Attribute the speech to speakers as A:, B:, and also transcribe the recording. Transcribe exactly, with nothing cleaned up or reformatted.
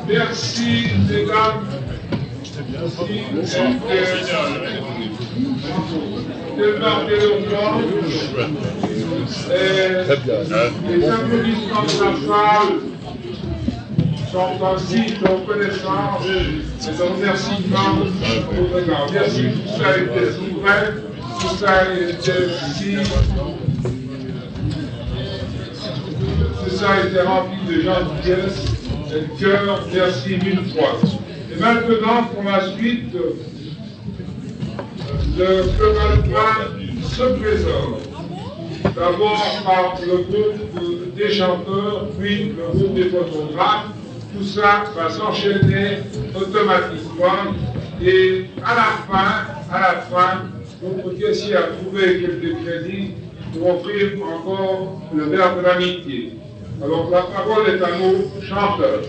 A: Merci, mesdames. Merci de marquer le temps. Les applaudissements de la salle sont un signe de reconnaissance et de remerciement au regard. Merci, tout ça a été si vrai, tout ça a été si... Tout ça a été rempli de gentillesse et de cœur. Merci mille fois. Et maintenant, pour la suite, le chorale se présente. D'abord par le groupe des chanteurs, puis le groupe des photographes. Tout ça va s'enchaîner automatiquement. Et à la fin, à la fin, notre caissier a trouvé quelques crédits pour offrir encore le verre de l'amitié. Alors la parole est à nos chanteurs.